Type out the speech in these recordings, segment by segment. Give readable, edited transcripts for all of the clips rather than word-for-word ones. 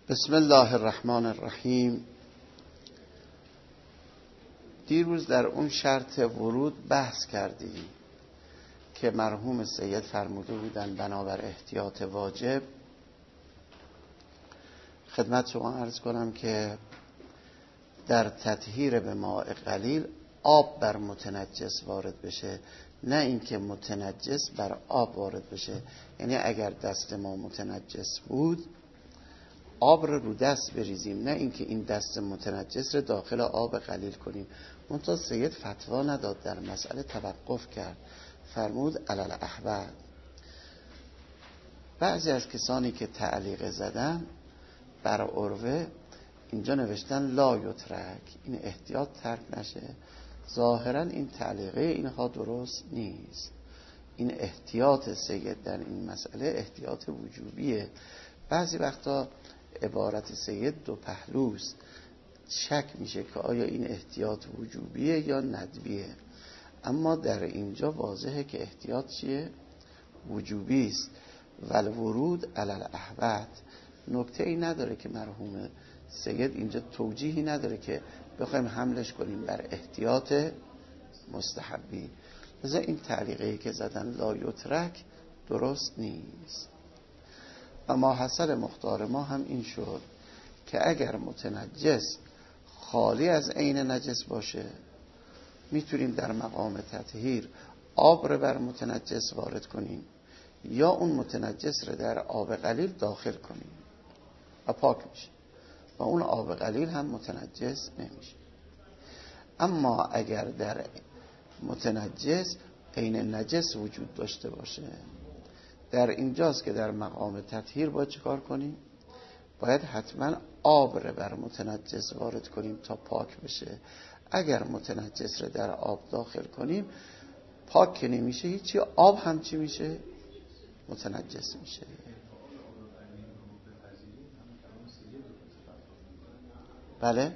بسم الله الرحمن الرحیم. دیروز در اون شرط ورود بحث کردیم که مرحوم سید فرموده بودن بنابر احتیاط واجب. خدمت شما عرض کنم که در تطهیر به ماء قلیل آب بر متنجس وارد بشه، نه اینکه متنجس بر آب وارد بشه. یعنی اگر دست ما متنجس بود آب رو دست بریزیم، نه اینکه این دست متنجس رو داخل آب قلیل کنیم. منتها سید فتوا نداد، در مسئله توقف کرد، فرمود علل احوال. بعضی از کسانی که تعلیق زدن بر عروه اینجا نوشتن لا یترک، این احتیاط ترک نشه. ظاهرا این تعلیقه اینها درست نیست. این احتیاط سید در این مسئله احتیاط وجوبیه. بعضی وقتا عبارت سید دو پهلوست، شک میشه که آیا این احتیاط وجوبیه یا ندبیه. اما در اینجا واضحه که احتیاط چیه؟ وجوبی است. والورود علی الاحوط. نکته ای نداره که مرحوم سید اینجا توجیهی نداره که بخوایم حملش کنیم بر احتیاط مستحبی. لذا این تعلیقی که زدن لا یترک درست نیست. اما حاصل مختار ما هم این شد که اگر متنجس خالی از عین نجس باشه میتونیم در مقام تطهیر آب رو بر متنجس وارد کنیم یا اون متنجس رو در آب قلیل داخل کنیم و پاک میشه و اون آب قلیل هم متنجس نمیشه. اما اگر در متنجس عین نجس وجود داشته باشه، در اینجاست که در مقام تطهیر باید چیکار کنیم؟ باید حتما آب رو بر متنجس وارد کنیم تا پاک بشه. اگر متنجس رو در آب داخل کنیم پاک که نمیشه هیچی، آب هم چی میشه؟ متنجس میشه. بله،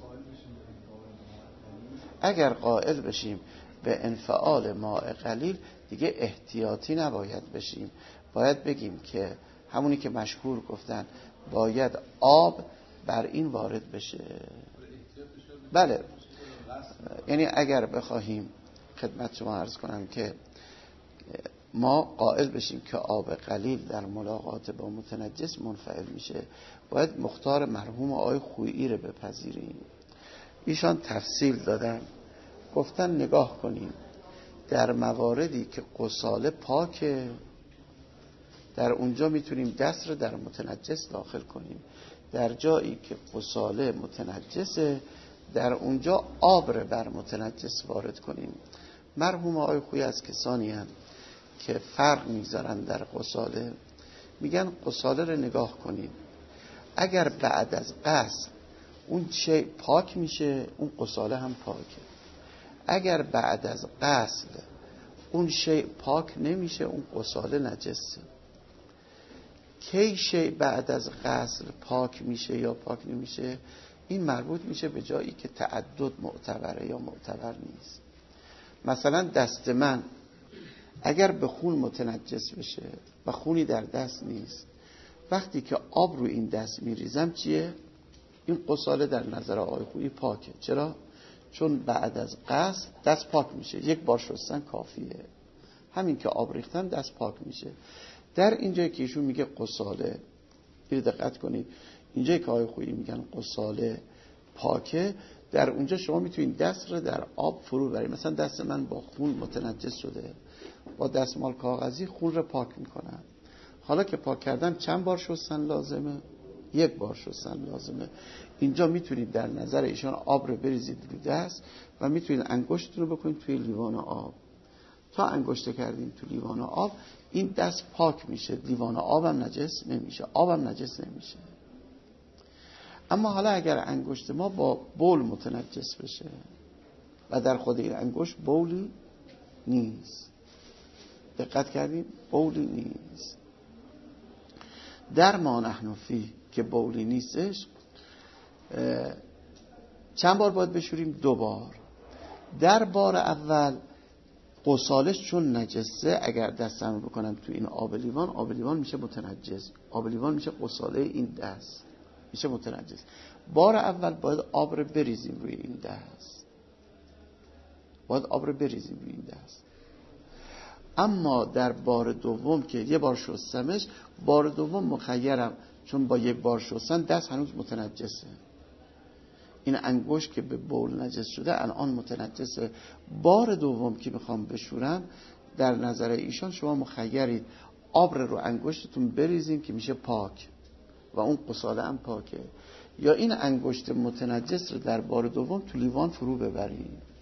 اگر قائل بشیم به انفعال ماء قلیل دیگه احتیاطی نباید بشیم، باید بگیم که همونی که مشهور گفتن باید آب بر این وارد بشه. بله، یعنی اگر بخواهیم خدمت شما عرض کنم که ما قائل بشیم که آب قلیل در ملاقات با متنجس منفعل میشه، باید مختار مرحوم آقای خویی رو بپذیریم. ایشان تفصیل دادن، گفتن نگاه کنیم در مواردی که غساله پاکه در اونجا میتونیم دست رو در متنجس داخل کنیم، در جایی که غساله متنجسه در اونجا آب رو بر متنجس وارد کنیم. مرحوم آقای خویی از کسانی هم که فرق میذارن در غساله، میگن غساله رو نگاه کنیم، اگر بعد از غسل اون شی پاک میشه اون غساله هم پاکه. اگر بعد از غسل اون شی پاک نمیشه اون غساله نجسه. کی شی بعد از غسل پاک میشه یا پاک نمیشه؟ این مربوط میشه به جایی که تعدد معتبره یا معتبر نیست. مثلا دست من اگر به خون متنجس بشه و خونی در دست نیست، وقتی که آب رو این دست میریزم چیه؟ این غساله در نظر آقای خویی پاکه. چرا؟ چون بعد از غسل دست پاک میشه، یک بار شستن کافیه، همین که آب ریختن دست پاک میشه. در اینجایی که ایشون میگه غساله، دقت کنید، اینجایی که آقای خویی میگن غساله پاکه، در اونجا شما میتونید دست رو در آب فرو برید. مثلا دست من با خون متنجس شده، با دستمال کاغذی خون رو پاک میکنم. حالا که پاک کردم چند بار شستن لازمه؟ یک بار شستن لازمه. اینجا میتونید در نظر ایشان آب رو بریزید رو دست و میتونید انگشتتون رو بکنید توی لیوان آب. تا انگشت کردیم تو لیوان آب این دست پاک میشه، لیوان آبم نجس نمیشه، آبم نجس نمیشه. اما حالا اگر انگشت ما با بول متنجس بشه و در خود این انگشت بولی نیست، دقت کردیم بولی نیست، در ما نحن فی که بولی نیستش، چند بار باید بشوریم؟ 2 بار. در بار اول غسالش چون نجسه، اگر دستم بکنم تو این آب لیوان، آب لیوان میشه متنجس، آب لیوان میشه غساله این دست. میشه متنجس. بار اول باید آب رو بریزیم روی این دست، باید آب رو بریزیم روی این دست. اما در بار دوم که یه بار شستمش، بار دوم مخیرم، چون با یک بار شستن دست هنوز متنجسه. این انگشت که به بول نجس شده الان متنجسه. بار دوم که میخوام بشورم، در نظر ایشان شما مخیرید آب رو انگشتتون بریزین که میشه پاک و اون قصاله هم پاکه، یا این انگشت متنجس رو در بار دوم تو لیوان فرو ببرید.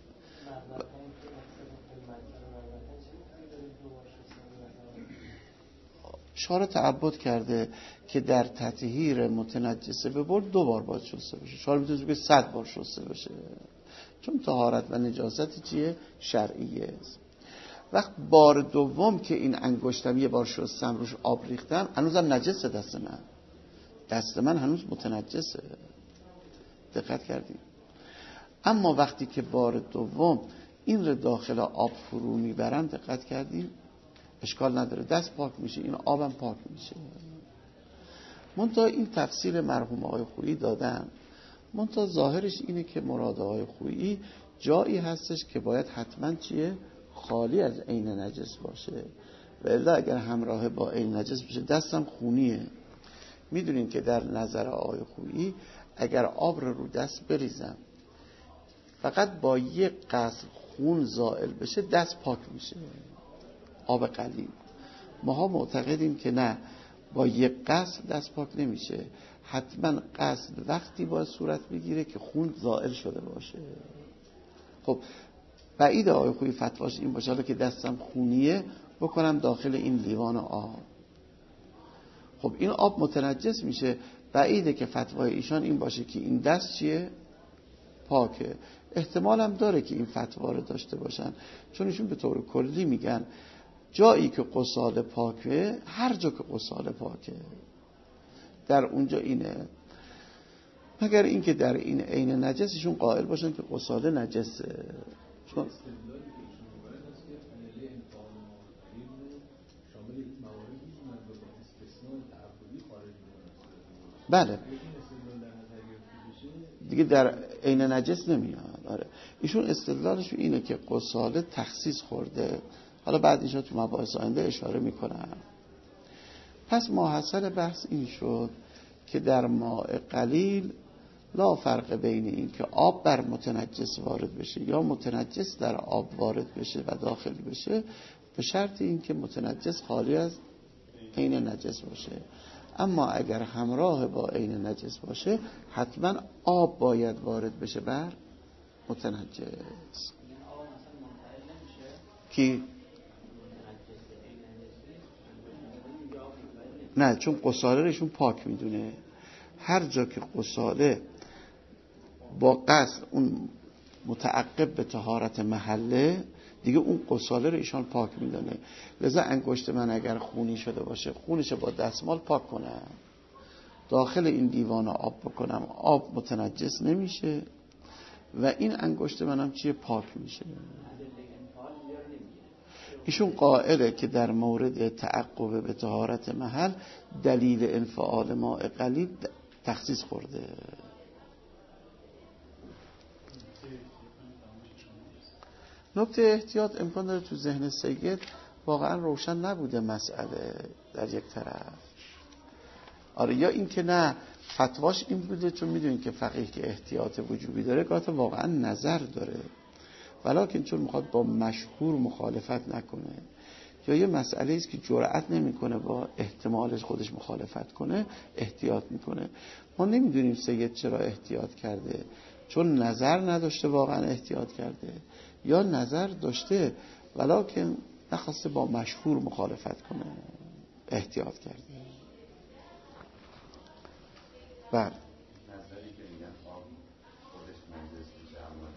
شارع تعبد کرده که در تطهیر متنجسه به بول 2 بار باید شسته بشه. شارع میتونه بگه 100 بار شسته بشه، چون طهارت و نجاست چیه؟ شرعیه. وقت بار دوم که این انگشتم یه بار شستم روش آب ریختم، هنوزم نجسه دست من هنوز متنجسه. دقت کردیم؟ اما وقتی که بار دوم این رو داخل آب فرو میبرم، دقت کردیم؟ اشکال نداره، دست پاک میشه، این آبم پاک میشه. منتها این تفسیر مرحوم آقای خویی دادن، منتها ظاهرش اینه که مراد آقای خویی جایی هستش که باید حتما چیه؟ خالی از عین نجس باشه، و الا اگر همراه با عین نجس بشه دستم خونیه. میدونین که در نظر آقای خویی اگر آب رو دست بریزم فقط با یک قطره خون زائل بشه دست پاک میشه، آب قلیل. ماها معتقدیم که نه، با یک قطره دست پاک نمیشه، حتما قصد وقتی باید صورت بگیره که خون زائل شده باشه. خب بعید آقای خویی فتواش این باشه حالا که دستم خونیه بکنم داخل این لیوان آب، خب این آب متنجس میشه. بعیده که فتوای ایشان این باشه که این دست چیه؟ پاکه. احتمال هم داره که این فتوا رو داشته باشن، چون ایشون به طور کلی میگن جایی که قصال پاکه، هر جا که قصال پاکه در اونجا اینه، مگر اینکه در این عین نجسشون قائل باشن که قصال نجسه. چون بله دیگه در عین نجس نمیاد. آره ایشون استدلالش اینه که قصاله تخصیص خورده، حالا بعد ایشون تو مباحث آینده اشاره میکنم. پس ماحصل بحث این شد که در ماء قلیل لا فرق بین این که آب بر متنجس وارد بشه یا متنجس در آب وارد بشه و داخل بشه، به شرط این که متنجس خالی از عین نجس باشه. اما اگر همراه با عین نجس باشه حتما آب باید وارد بشه بر متنجس. کی؟ نه، چون قصاله رشون پاک میدونه. هر جا که قصاله با قصد اون متعقب به طهارت محله، دیگه اون قصاله رو ایشان پاک میدونه. لذا انگشت من اگر خونی شده باشه خونش با دستمال پاک کنم، داخل این دیوان آب بکنم، آب متنجس نمیشه و این انگشت منم چیه؟ پاک میشه. ایشون قائله که در مورد تعقب به طهارت محل دلیل انفعال ماء قلیل تخصیص خورده. نکته احتیاط امکان داره تو ذهن سید واقعا روشن نبوده مسئله در یک طرف. آره، یا این که نه فتواش این بوده چون میدونین که فقیه که احتیاط وجوبی داره گاهی واقعا نظر داره، ولیکن چون میخواد با مشهور مخالفت نکنه، یا یه مسئله است که جرأت نمیکنه با احتمالش خودش مخالفت کنه، احتیاط میکنه. ما نمیدونیم سید چرا احتیاط کرده، چون نظر نداشته واقعا احتیاط کرده، یا نظر داشته ولیکن نخواسته با مشهور مخالفت کنه احتیاط کرده. بله نظری که میگن آب خودش نجس میشه اما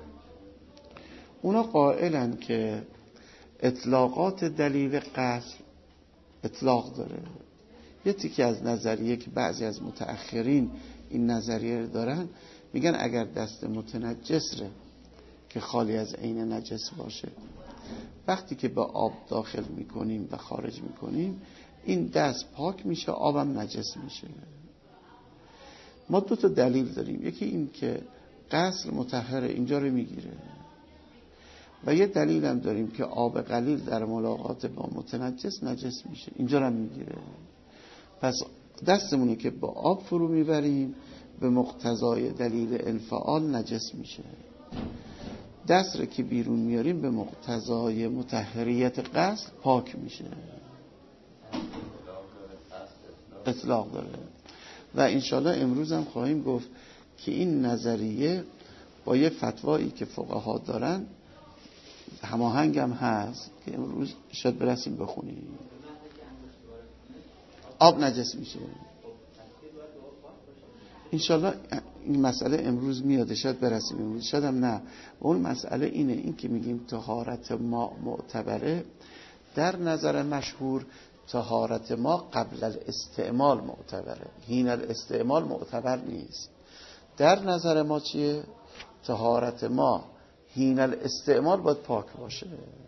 اونا قائلن که اطلاقات دلیل قصر اطلاق داره. یه تیکی از نظریه که بعضی از متأخرین این نظریه رو دارن، میگن اگر دست متنجس ره که خالی از عین نجس باشه، وقتی که به آب داخل میکنیم و خارج میکنیم این دست پاک میشه، آبم نجس میشه. ما 2 تا دلیل داریم. یکی این که غسل مطهره، اینجا رو میگیره، و یه دلیل هم داریم که آب قلیل در ملاقات با متنجس نجس میشه، اینجا رو هم میگیره. پس دستمونی که با آب فرو میبریم به مقتضای دلیل انفعال نجس میشه، دست رو که بیرون میاریم به مقتضای مطهریت غسل پاک میشه، اطلاق داره. و انشالله امروز هم خواهیم گفت که این نظریه با یه فتوایی که فقها دارن هماهنگ هم هست که امروز شاید برسیم بخونیم. آب نجس میشه انشالله. این مسئله امروز میاد، شاید برسیم امروز، شاید هم نه. اون مسئله اینه، این که میگیم طهارت ما معتبره، در نظر مشهور طهارت ما قبل الاستعمال معتبره، حین الاستعمال معتبر نیست. در نظر ما چیه؟ طهارت ما حین الاستعمال باید پاک باشه.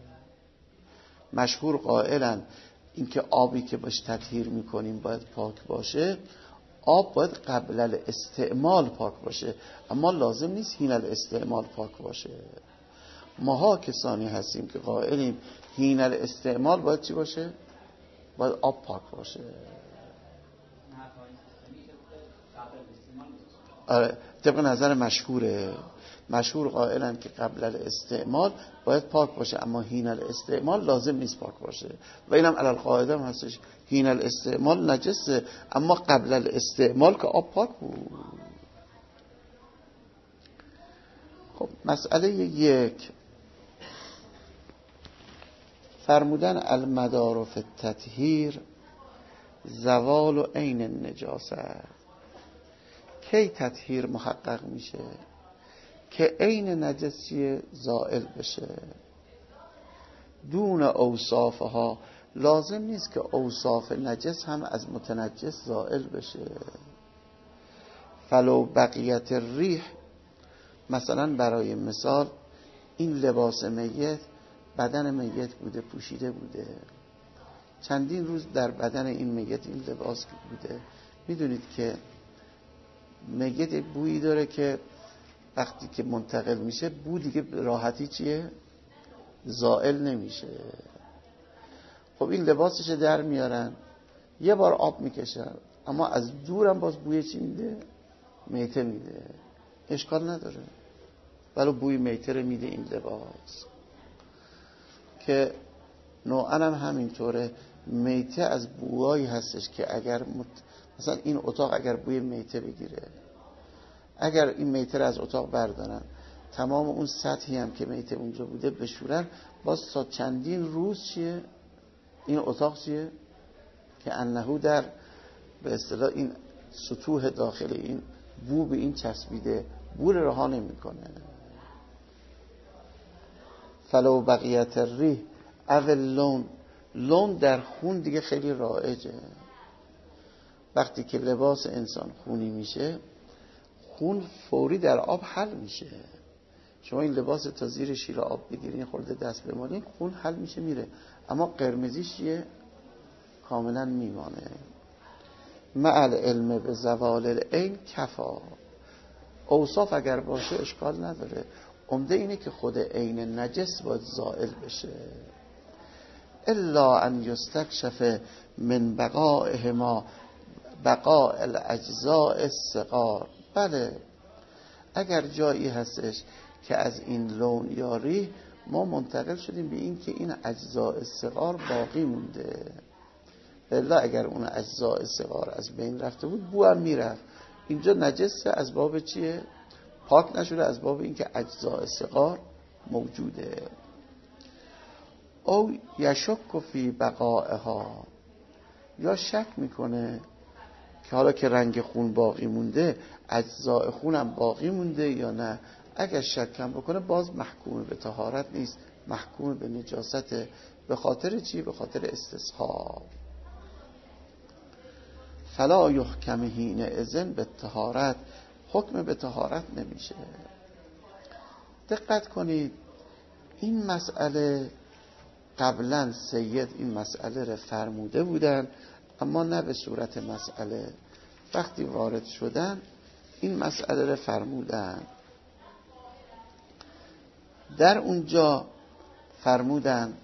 مشهور قائلن اینکه آبی که باش تطهیر میکنیم باید پاک باشه، آب باید قبل الاستعمال پاک باشه، اما لازم نیست حین الاستعمال پاک باشه. ماها کسانی هستیم که قائلیم حین الاستعمال باید چی باشه؟ باید آب پاک باشه. آره، طبق نظر مشهوره. مشهور قائلن که قبل الاستعمال باید پاک باشه، اما حین الاستعمال لازم نیست پاک باشه. و اینم علی القاعده هم هستش، حین الاستعمال نجسه اما قبل الاستعمال که آب پاک بود. خب مسئله 1 فرمودن المدار فی التطهیر زوال و عین النجاسه. کی تطهیر محقق میشه؟ که عین نجسی زائل بشه. دون اوصافها، لازم نیست که اوصاف نجس هم از متنجس زائل بشه. فلو بقیت الریح، مثلا برای مثال این لباس میت، بدن میت بوده، پوشیده بوده، چندین روز در بدن این میت این لباس بوده. میدونید که میت بویی داره که وقتی که منتقل میشه بو دیگه راحتی چیه؟ زائل نمیشه. خب این لباسش در میارن، یه بار آب میکشن، اما از دورم باز بوی چی میده؟ میته میده. اشکال نداره، ولی بوی میته رو میده این لباس. که نوعا هم همینطوره، میته از بوهایی هستش که اگر مثلا این اتاق اگر بوی میته بگیره، اگر این میته رو از اتاق بردارن، تمام اون سطحی هم که میته اونجا بوده بشورن، باز تا چندین روز چیه؟ این اتاق چیه؟ که انهو در به اصطلاح این سطوح داخل این بو به این چسبیده، بو رو رها نمی‌کنه. فلو بقیت الریح او لون، لون در خون دیگه خیلی رایجه. وقتی که لباس انسان خونی میشه، خون فوری در آب حل میشه. شما این لباس تا زیر شیر آب بگیرین، خورده دست بمالین، خون حل میشه میره، اما قرمزیش یه کاملا میمانه. مع العلم به زوال العین کفا. اوصاف اگر باشه اشکال نداره، عمده اینه که خود عین نجس باید زائل بشه. الا ان یستکشف من بقائهما بقاء الاجزاء الصغار. بله، اگر جایی هستش که از این لون یا ریح ما منتقل شدیم به این که این اجزاء صغار باقی مونده، الا اگر اون اجزاء صغار از بین رفته بود بو هم میرفت. اینجا نجسه از باب چیه؟ پاک نشده، از باب این که اجزاء صغار موجوده. او یشک فی بقائها، یا شک میکنه که حالا که رنگ خون باقی مونده اجزاء خونم باقی مونده یا نه. اگر شکم بکنه باز محکوم به طهارت نیست، محکوم به نجاست. به خاطر چی؟ به خاطر استصحاب. فلا یحکم حین اذن به طهارت، حکم به طهارت نمیشه. دقت کنید، این مسئله قبلا سید این مسئله رو فرموده بودن، اما نه به صورت مسئله. وقتی وارد شدن این مسئله رو فرمودن. در اونجا فرمودن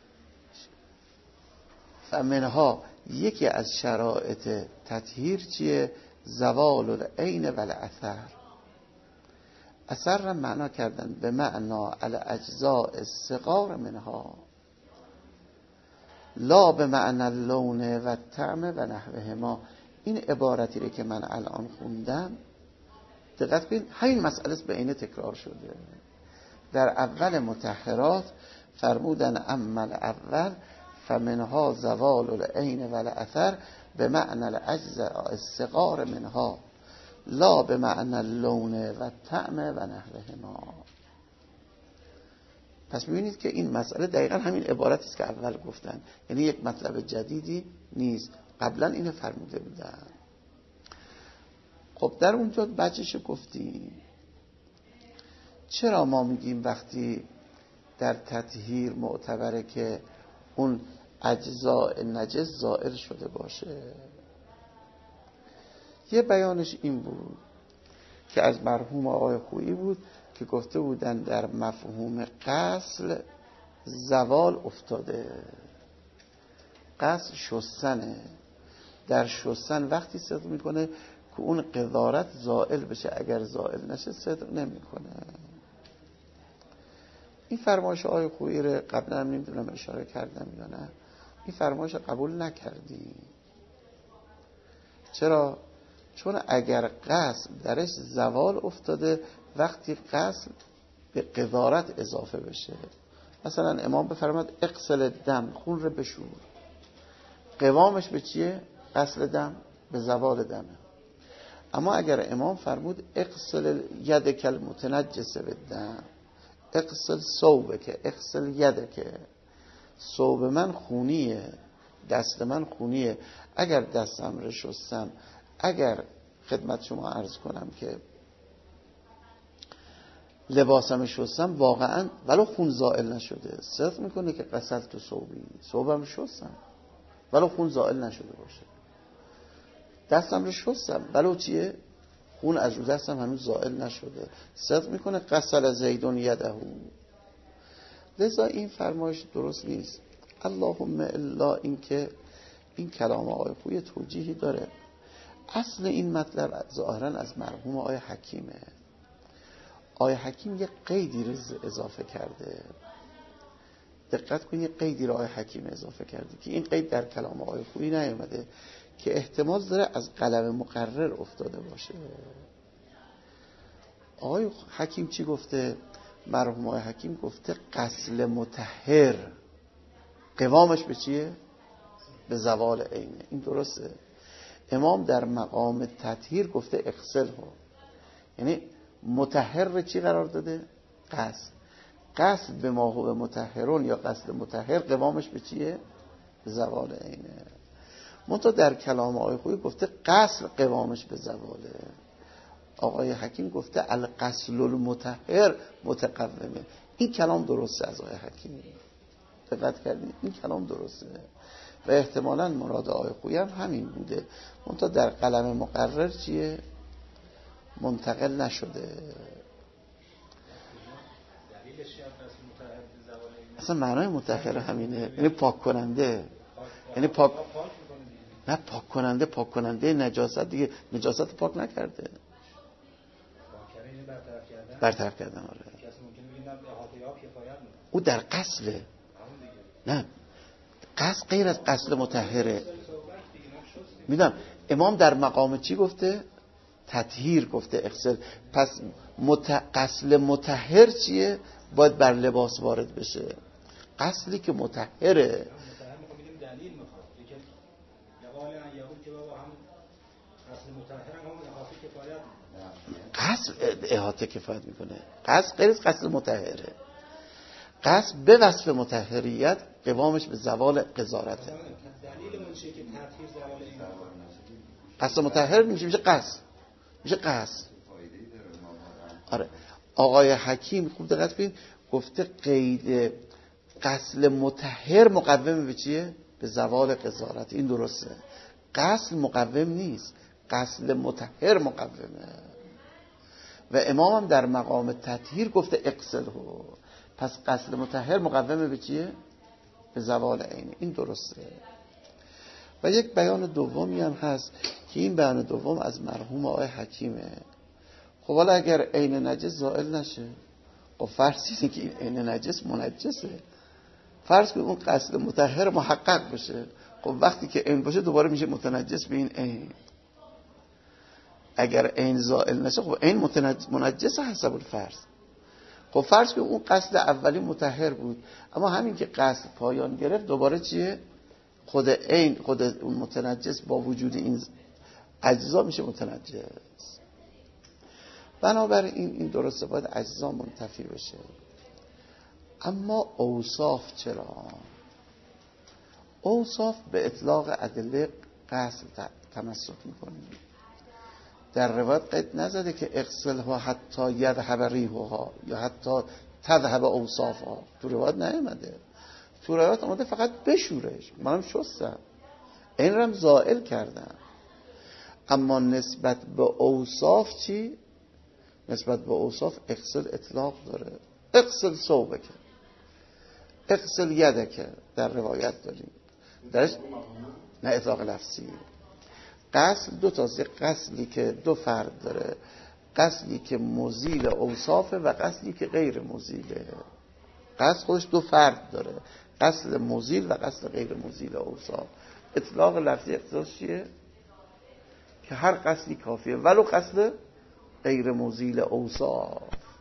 فمنها یکی از شرایط تطهیر چیه؟ زوال العین و الاثر. اثر را معنا کردن به معنا الاجزاء الصغار منها، لا به معنی اللون و طعم و نحوهما. این عبارتی رو که من الان خوندم دقت کنید، همین مسئله به عین تکرار شده. در اول مطهرات فرمودن اما الاول فمنها زوال العین و الاثر به معنی الاجزاء الصغار منها، لا به معنی اللون و طعم و نحوهما. پس می‌بینید که این مسئله دقیقا همین عبارتی است که اول گفتن، یعنی یک مطلب جدیدی نیست، قبلا اینو فرموده بودن. خب در اونجا بچه‌شو گفتیم. چرا ما میگیم وقتی در تطهیر معتبره که اون اجزاء نجس زائل شده باشه؟ یه بیانش این بود که از مرحوم آقای خویی بود که گفته بودن در مفهوم غسل زوال افتاده. غسل شستنه، در شستن وقتی صدق میکنه که اون قذارت زائل بشه، اگر زائل نشه صدق نمیکنه. این فرمایش آقای خویی رو قبلا هم نمیدونم اشاره کردم یا نه، این فرمایش قبول نکردی. چرا؟ چون اگر غسل درش زوال افتاده وقتی غسل به قذارت اضافه بشه، مثلا امام بفرماد اغسل دم، خون رو بشور، قوامش به چیه؟ غسل دم، به زوال دمه. اما اگر امام فرمود اغسل یدک المتنجس بالدم، اغسل ثوبک، اغسل یدک، ثوب من خونیه، دست من خونیه، اگر دستم رو شستم، اگر خدمت شما عرض کنم که لباسم شستم واقعا ولو خون زائل نشده، صدق میکنه که غسلت تو ثوبی، ثوبم شستم ولو خون زائل نشده باشه، دستم رو شستم ولو چیه؟ خون از رو دستم هنوز زائل نشده، صدق میکنه غسل زیدون یده. لذا این فرمایش درست نیست. اللهم الا این که این کلام آقای خویی توجیهی داره. اصل این مطلب ظاهرا از مرحوم آقای حکیمه. آقای حکیم یک قیدی رو اضافه کرده. دقت کنید، یک قیدی رو آقای حکیم اضافه کرده که این قید در کلام آقای خویی نیامده، که احتمال داره از قلم مقرر افتاده باشه. آقای حکیم چی گفته؟ مرحوم آقای حکیم گفته غسل مطهر قوامش به چیه؟ به زوال عینه. این درسته. امام در مقام تطهیر گفته اغسل ها، یعنی مطهر چی قرار داده؟ غسل. غسل به ما هو مطهرون یا غسل مطهر قوامش به چیه؟ به زوال عینه. منتها در کلام آقای خویی گفته غسل قوامش به زواله. آقای حکیم گفته الغسل المطهر متقومه. این کلام درسته از آقای حکیم. دقت کردید؟ این کلام درسته و احتمالاً مراد آقای خویی هم همین بوده، منتها در قلم مقرر چیه؟ منتقل نشده. اصلا معنای مطهر همینه، یعنی پاک کننده، یعنی پاک، نه پاک کننده، پاک کننده نجاست دیگه، نجاست پاک نکرده، برطرف کردن. آره او در غسله، نه غسل غیر از غسل مطهره. میدونم امام در مقام چی گفته؟ تطهیر گفته اغسل. پس غسل مطهر چیه؟ باید بر لباس وارد بشه. غسلی که مطهره، غسل احاطه کفایت میکنه. غسل غیر از غسل مطهره. غسل به وصف مطهریت قوامش به زوال قذارته. غسل مطهر میشه غسل، میشه غسل. آره آقای حکیم خوب دقت کنید گفته قید غسل مطهر مقوم به چیه؟ به زوال قذارت. این درسته. غسل مقوم نیست، غسل مطهر مقومه. و امام هم در مقام تطهیر گفته اغسله. پس غسل مطهر مقوم به چیه؟ به زوال عین. این درسته. و یک بیان دومی هم هست که این بیان دوم از مرحوم آقای حکیمه. خب حالا اگر عین نجس زائل نشه، خب فرض اینه که این عین نجس منجسه، فرض که اون غسل مطهر محقق بشه، خب وقتی که عین باشه دوباره میشه متنجس به این عین. اگر عین زائل نشه خب عین منجس حسب الفرض. خب فرض که اون غسل اولی مطهر بود، اما همین که غسل پایان گرفت دوباره چیه؟ خود عین، خود اون متنجس با وجود این اجزا میشه متنجس. بنابراین این درسته باید اجزا منتفی بشه. اما اوصاف چرا؟ اوصاف به اطلاق ادله غسل تمسک میکنیم. در روایت قید نزده که اغسلها حتی یذهب ریحها یا حتی تذهب اوصافها، تو روایت نیامده. تو روایت اومده فقط بشورش، منم شستم، این رم زائل کردم. اما نسبت به اوصاف چی؟ نسبت به اوصاف اغسل اطلاق داره. اغسل ثوبک، اغسل یدک در روایت داریم، درش نه اطلاق لفظی. غسل دو تاست، غسلی که دو فرد داره، غسلی که مزیل اوصافه و غسلی که غیر مزیله. غسل خودش دو فرد داره، غسل مزیل و غسل غیر مزیل اوصاف. اطلاق لفظی اختصاص چیه؟ که هر غسلی کافیه ولو غسل غیر مزیل اوصاف.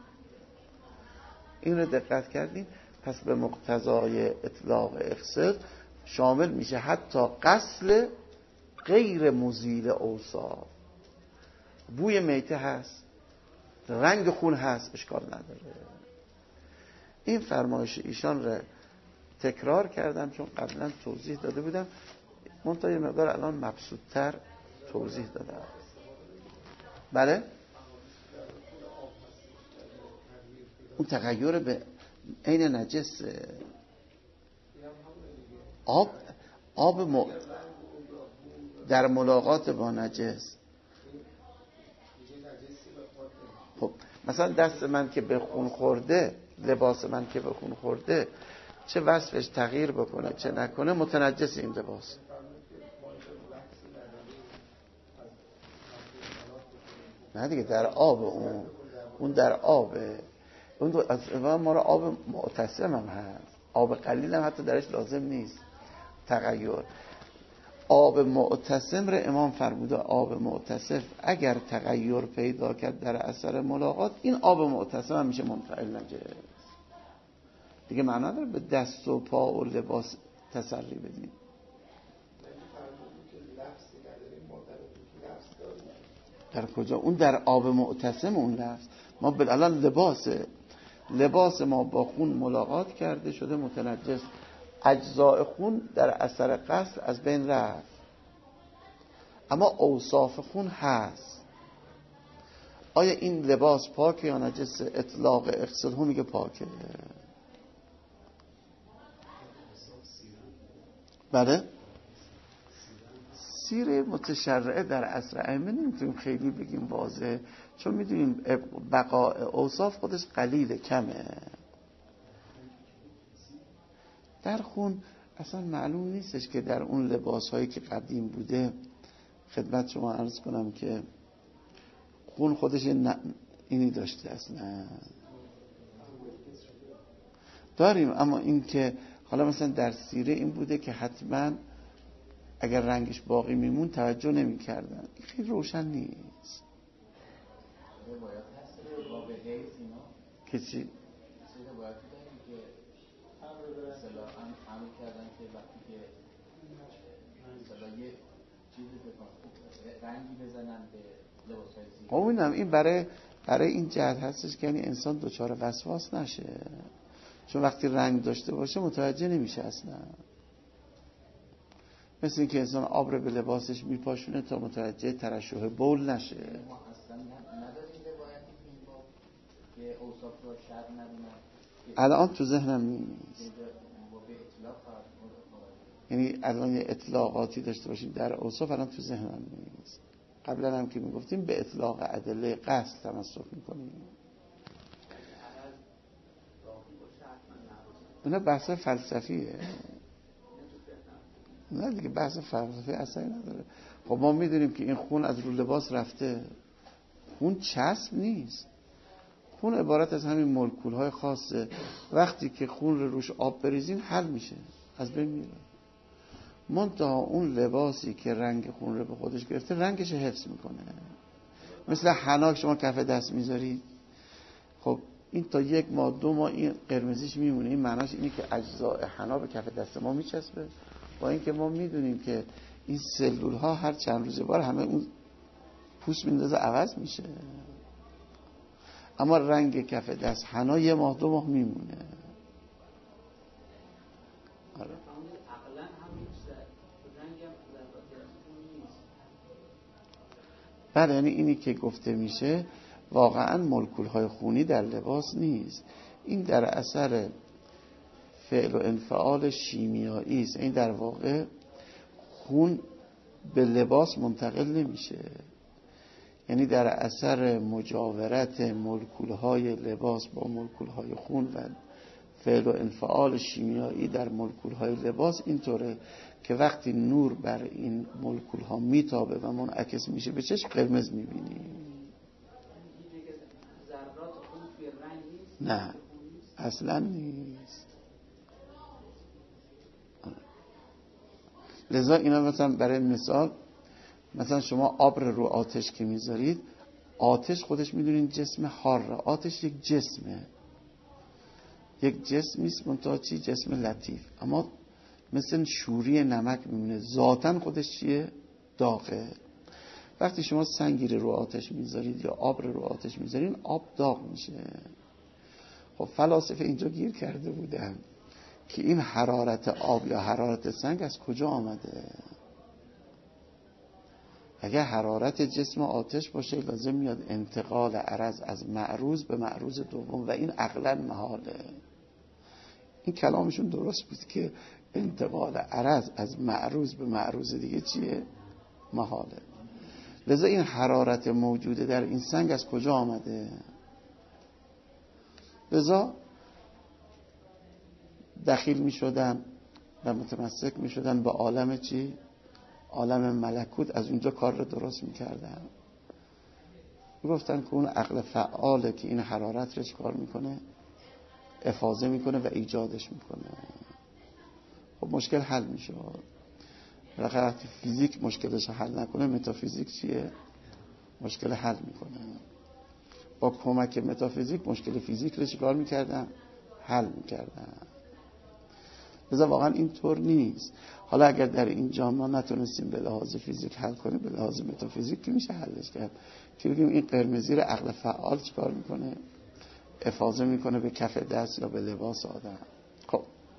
این رو دقت کردیم. پس به مقتضای اطلاق اغسل شامل میشه حتی غسل غیر مزیل اوصاف. بوی میته هست، رنگ خون هست، اشکال نداره. این فرمایش ایشان را تکرار کردم چون قبلا توضیح داده بودم، منتها یه مقدار الان مبسوط‌تر توضیح دادم. بله؟ اون تغییر به عین نجس. آب در ملاقات با نجس. خب مثلا دست من که به خون خورده، لباس من که به خون خورده، چه وصفش تغییر بکنه چه نکنه متنجس این لباس. نه دیگه در آب، اون در آبه. اون از ما را آب معتصم هم هست، آب قلیل هم حتی درش لازم نیست تغییر. آب معتصم را امام فرموده آب معتصم اگر تغییر پیدا کرد در اثر ملاقات، این آب معتصم هم میشه منفعل نجس. دیگه معنا داره به دست و پا و لباس تسری بدیم. در کجا؟ اون در آب معتصم اون لفظ. ما الان لباس ما با خون ملاقات کرده شده متنجس، اجزاء خون در اثر غسل از بین رفت، اما اوصاف خون هست. آیا این لباس پاکه یا نجس؟ اطلاق اغسل هم میگه پاکه. بله؟ سیر متشرعه در عصر ائمه نمیتونیم خیلی بگیم واضحه، چون میدونیم بقاء اوصاف خودش قلیل کمه. در خون اصلا معلوم نیستش که در اون لباس هایی که قدیم بوده، خدمت شما عرض کنم که خون خودش اینی داشته اصلا داریم. اما این که حالا مثلا در سیره این بوده که حتما اگر رنگش باقی میمون توجه نمی کردن، خیلی روشن نیست. کسی قوینم این برای این جهت هستش که یعنی انسان دچار وسواس نشه، چون وقتی رنگ داشته باشه متوجه نمیشه اصلا. مثل این که انسان آب رو به لباسش میپاشونه تا متوجه ترشح بول نشه. الان تو ذهنم نیست، یعنی الان یه اطلاقاتی داشته باشیم در اوصاف، الان تو ذهنم نیست. قبلا هم که میگفتیم به اطلاق ادله قصد تمسک میکنیم. اینا بحث فلسفیه، نه دیگه بحث فلسفی اصلا نداره. خب ما میدونیم که این خون از رو لباس رفته، خون چسب نیست، خون عبارت از همین مولکول‌های خاصه. وقتی که خون رو روش آب بریزین حل میشه، از بین میره. منتها اون لباسی که رنگ خون رو به خودش گرفته رنگش حفظ میکنه. مثل حنا شما کف دست میذارید، خب این تا 1 ماه 2 ماه این قرمزیش میمونه. این معناش اینه که اجزاء حنا به کف دست ما میچسبه، با اینکه ما میدونیم که این سلول ها هر چند روز بار همه اون پوست میندازه عوض میشه، اما رنگ کف دست حنا 1 ماه 2 ماه میمونه. آره. بله، یعنی اینی که گفته میشه واقعا مولکول های خونی در لباس نیست، این در اثر فعل و انفعال شیمیایی است. این در واقع خون به لباس منتقل نمیشه، یعنی در اثر مجاورت مولکول های لباس با مولکول های خون و فعل و انفعال شیمیایی در مولکول های لباس اینطوره که وقتی نور بر این مولکول ها میتابه و منعکس میشه به چشم قرمز میبینی. نه اصلا نیست. لذا اینا مثلا برای مثال، مثلا شما آب رو آتش که میذارید، آتش خودش میدونین جسم حاره، آتش یک جسمه، یک جسمیست منتها چی؟ جسم لطیف، اما مثل شوری نمک میمونه، ذاتاً خودش چیه؟ داغه. وقتی شما سنگی رو آتش میذارید یا آب رو آتش میذارید آب داغ میشه. خب فلاسفه اینجا گیر کرده بودن که این حرارت آب یا حرارت سنگ از کجا آمده. اگر حرارت جسم آتش باشه لازم میاد انتقال عرض از معروض به معروض دوم و این عقلاً محاله. این کلامشون درست بود که انتقال عرض از معروض به معروض دیگه چیه؟ محاله. لذا این حرارت موجوده در این سنگ از کجا آمده؟ لذا دخیل می شدن و متمسک می شدن به عالم چی؟ عالم ملکوت، از اونجا کار رو درست می کردن. گفتن که اون عقل فعاله که این حرارت رو چکار می کنه؟ افاضه می کنه و ایجادش می کنه. خب مشکل حل می شه. وقتی فیزیک مشکلش حل نکنه، متافیزیک چیه؟ مشکل حل می کنه. با کمک متافیزیک مشکل فیزیک رو چکار می کردن؟ حل می کردن. لذا واقعا این طور نیست. حالا اگر در اینجا ما نتونستیم به لحاظ فیزیک حل کنیم، به لحاظ متافیزیک که میشه حلش کرد، که بگیم این قرمزی رو عقل فعال چیکار میکنه؟ افاضه میکنه به کف دست یا به لباس آدم. خب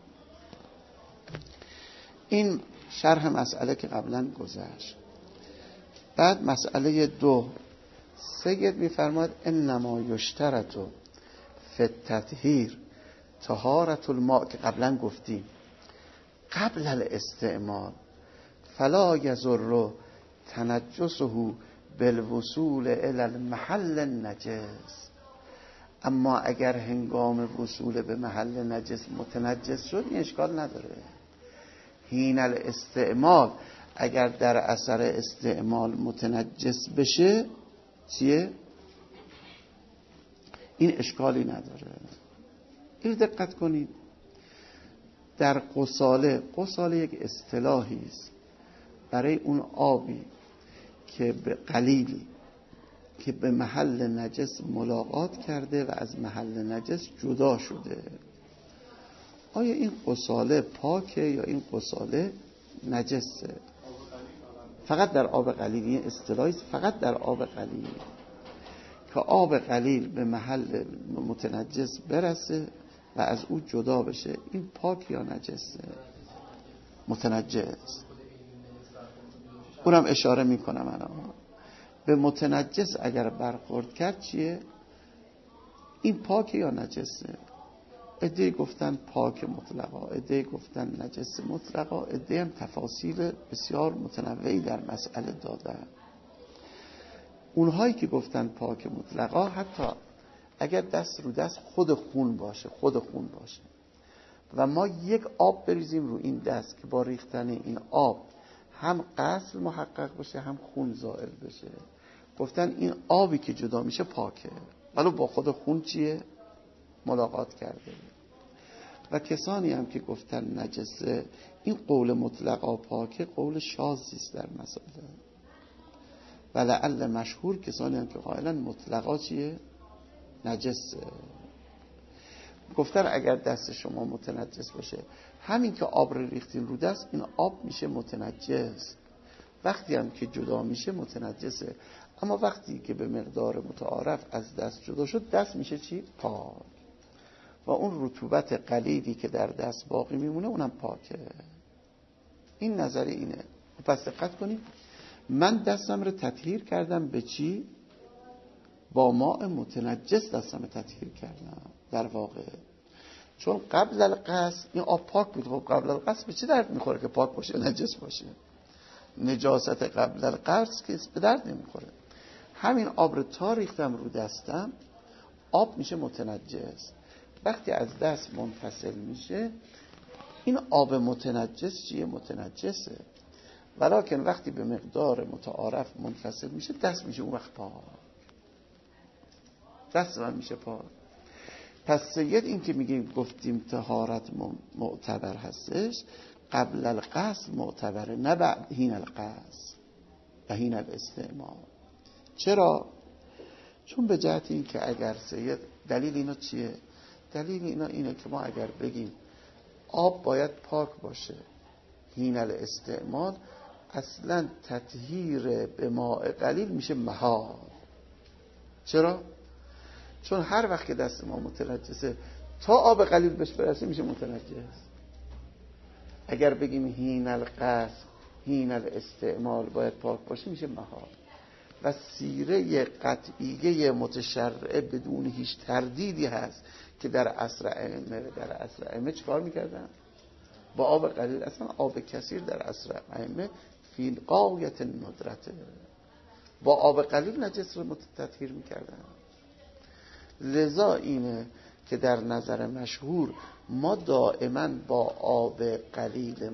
این شرح مسئله که قبلا گذشت. بعد مسئله 2 سید میفرماد انما یشترط فی التطهیر طهارت الماء، که قبلا گفتیم قبل الاستعمال فلا یضر تنجسه بالوصول الی المحل النجس. اما اگر هنگام وصول به محل نجس متنجس شد این اشکال نداره. حین الاستعمال اگر در اثر استعمال متنجس بشه چیه؟ این اشکالی نداره. این دقت کنید، در قصاله یک اصطلاحی است برای اون آبی که به قلیلی که به محل نجس ملاقات کرده و از محل نجس جدا شده. آیا این قصاله پاکه یا این قصاله نجسه؟ فقط در آب قلیل. این اصطلاحی است فقط در آب قلیل، که آب قلیل به محل متنجس برسه و از او جدا بشه. این پاک یا نجسه؟ متنجس. اونم اشاره میکنم الان. به متنجس اگر برخورد کرد چیه؟ این پاک یا نجسه؟ عده‌ای گفتن پاک مطلقا، عده‌ای گفتن نجس مطلقا، عده‌ای هم تفاصیل بسیار متنوعی در مسئله دادن. اونهایی که گفتن پاک مطلقا حتی اگر دست رو دست خود خون باشه و ما یک آب بریزیم رو این دست که با ریختن این آب هم غسل محقق بشه هم خون زائل بشه، گفتن این آبی که جدا میشه پاکه، ولو با خود خون چیه؟ ملاقات کرده. و کسانی هم که گفتن نجسه، این قول مطلقا پاکه قول شاذی است در مسائل. و لعل مشهور کسانی هم که قائلن مطلقا چیه؟ نجسه. گفتن اگر دست شما متنجس باشه، همین که آب رو ریختین رو دست، این آب میشه متنجس. وقتی هم که جدا میشه متنجسه. اما وقتی که به مقدار متعارف از دست جدا شد، دست میشه چی؟ پاک. و اون رطوبت قلیلی که در دست باقی میمونه اونم پاکه. این نظر اینه. پس دقت کنید، من دستم رو تطهیر کردم به چی؟ با ماء متنجس دستم رو تطهیر کردم در واقع. چون قبل الغسل این آب پاک بود. خب قبل الغسل به چه درد میخوره که پاک باشه نجس باشه؟ نجاست قبل الغسل که به درد نمیخوره. همین آب رو تا ریختم رو دستم، آب میشه متنجس. وقتی از دست منفصل میشه، این آب متنجس چیه؟ متنجسه. ولیکن وقتی به مقدار متعارف منفصل میشه، دست میشه اون وقت پاک. دست من میشه پاک. پس سید این که میگیم گفتیم طهارت معتبر هستش، قبل الغسل معتبره، نه بعد حین الغسل و حین الاستعمال. چرا؟ چون به جهت این که اگر سید، دلیل اینا چیه؟ دلیل اینا اینه که ما اگر بگیم آب باید پاک باشه حین الاستعمال، اصلا تطهیر به ماء قلیل میشه محال. چرا؟ چون هر وقت که دست ما متنجسه تا آب قلیل بهش برسه میشه متنجس. اگر بگیم حین الغسل حین الاستعمال باید پاک باشه میشه محال. و سیره قطعیه متشرعه بدون هیچ تردیدی هست که در عصر ائمه چیکار میکردن؟ با آب قلیل. اصلا آب کثیر در عصر ائمه فی غایت الندرته، با آب قلیل نجس رو تطهیر میکردن. لذا اینه که در نظر مشهور ما دائما با آب قلیل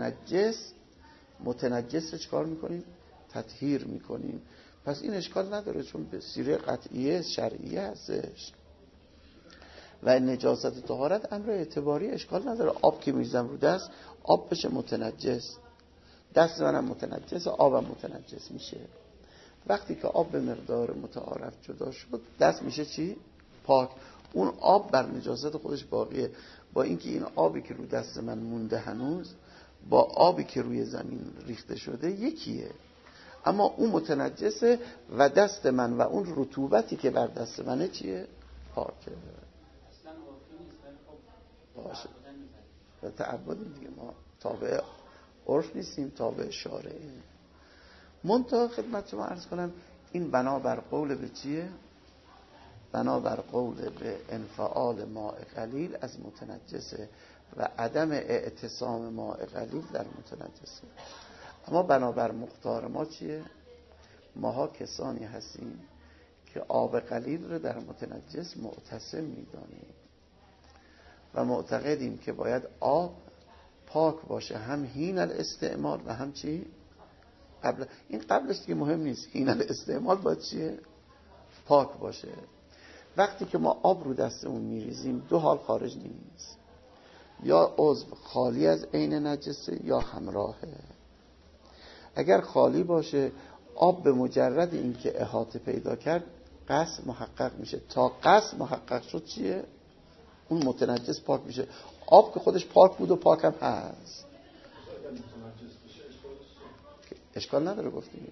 متنجس رو چیکار میکنیم؟ تطهیر میکنیم. پس این اشکال نداره، چون به سیره قطعیه شرعیه هستش. و نجاست طهارت امر اعتباری، اشکال نداره. آب که میزنم رو دست، آب بشه متنجس، دست منم متنجس، آبم متنجس میشه. وقتی که آب به مقدار متعارف جدا شد، دست میشه چی؟ پاک. اون آب بر نجاست خودش باقیه. با اینکه این آبی که رو دست من مونده هنوز با آبی که روی زمین ریخته شده یکیه، اما اون متنجسه و دست من و اون رطوبتی که بر دست منه چیه؟ پاکه. اصلا عرفی نیست، ولی خب باشه. و تعبدی دیگه، ما تابع عرف نیستیم، تابع شارعه. منتها خدمت شما عرض کنم این بنابر قول به چیه؟ بنابر قول به انفعال ماء قلیل از متنجسه و عدم اعتصام ماء قلیل در متنجسه. اما بنابر مختار ما چیه؟ ماها کسانی هستیم که آب قلیل رو در متنجس معتصم میدانیم و معتقدیم که باید آب پاک باشه، هم حین الاستعمال و هم چی؟ قبل. این قبلش که مهم نیست، حین الاستعمال باید چیه؟ پاک باشه. وقتی که ما آب رو دستمون میریزیم دو حال خارج نیست، یا عضو خالی از عین نجسه یا همراهه. اگر خالی باشه آب به مجرد اینکه احاطه پیدا کرد غسل محقق میشه. تا غسل محقق شد چیه؟ اون متنجس پاک میشه. آب که خودش پاک بود و پاک هم هست، اشکال نداره. گفتیم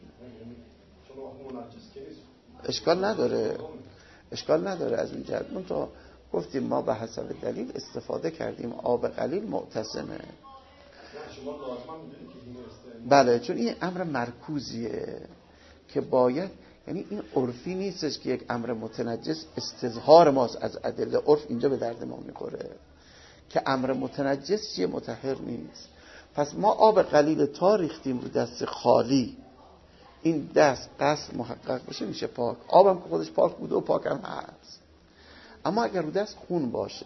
اشکال نداره از این جهت. منتها گفتیم ما به حسب دلیل استفاده کردیم آب قلیل معتصمه. بله، چون این امر مرکوزیه که باید، یعنی این عرفی نیستش که یک امر متنجس استظهار ماست از ادله. عرف اینجا به درد ما میخوره که امر متنجس چیه؟ مطهر نیست. پس ما آب قلیل تا ریختیم رو دست خالی این دست قصد محقق بشه میشه پاک. آبم که خودش پاک بوده و پاکم هست. اما اگر رو دست خون باشه،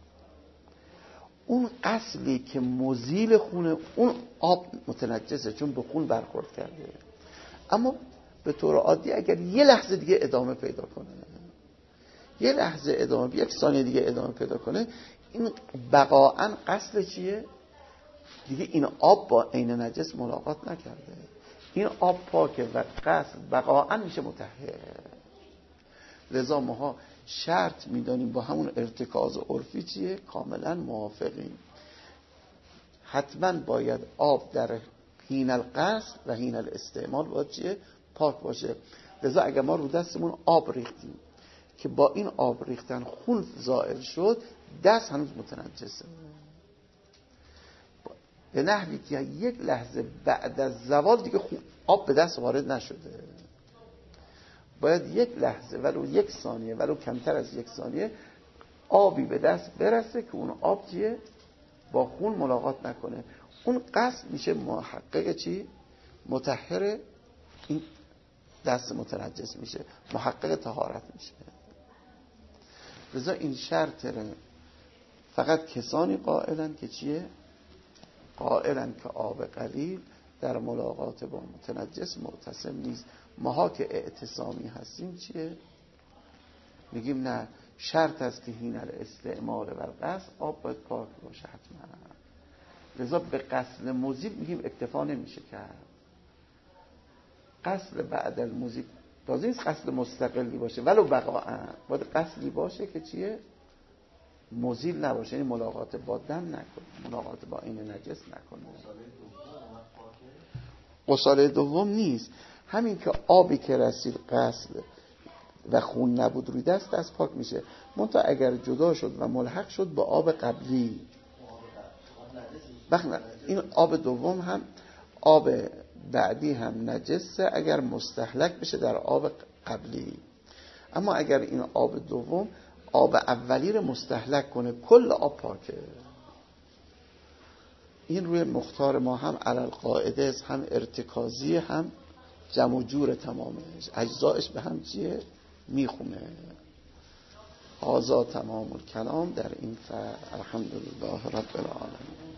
اون اصلی که مزیل خونه، اون آب متنجسه چون به خون برخورد کرده. اما به طور عادی اگر یه لحظه دیگه ادامه پیدا کنه، یه لحظه ادامه، یک ثانیه دیگه ادامه پیدا کنه، این بقاعاً قصد چیه؟ دیگه این آب با عین نجس ملاقات نکرده، این آب پاکه و قصد بقاعاً میشه مطهر. لذا ماها شرط میدانیم با همون ارتکاز عرفی چیه؟ کاملا موافقیم. حتما باید آب در حین القصد و حین الاستعمال باید چیه؟ پاک باشه. لذا اگر ما رو دستمون آب ریختیم که با این آب ریختن خون زائل شد، دست هنوز متنجسه، به نحوی که یک لحظه بعد از زوال دیگه آب به دست وارد نشده. باید یک لحظه ولو یک ثانیه ولو کمتر از یک ثانیه آبی به دست برسه که اون آب چیه؟ با خون ملاقات نکنه. اون قصد میشه محقق چی؟ مطهر این دست متنجس میشه، محقق طهارت میشه. لذا این شرط فقط کسانی قائلن که چیه؟ قائلن که آب قلیل در ملاقات با متنجس معتصم نیست. ماها که اعتصامی هستیم چیه؟ میگیم نه، شرط است که حین الاستعمال و القصد آب باید پاک باشه حتما. لذا به قصد مزیل میگیم اکتفا نمیشه کرد. قصد بعد المزیل لازم نیست قصد مستقلی باشه، ولو بقاعا باید قصدی باشه که چیه؟ مزیل نباشه، یعنی ملاقات با دم نکنه، ملاقات با این نجس نکنه. غسل دوم نیست، همین که آبی که رسید قصد و خون نبود روی دست پاک میشه. منتها اگر جدا شد و ملحق شد با آب قبلی، این آب دوم هم آب بعدی هم نجسه اگر مستهلک بشه در آب قبلی. اما اگر این آب دوم آب اولی رو مستهلک کنه، کل آب پاکه. این روی مختار ما هم علل قاعده است، هم ارتکازی هم جمع و جور تمامش، اجزایش به هم چیه؟ میخونه. هذا تمام الکلام در این الحمدلله رب العالمین.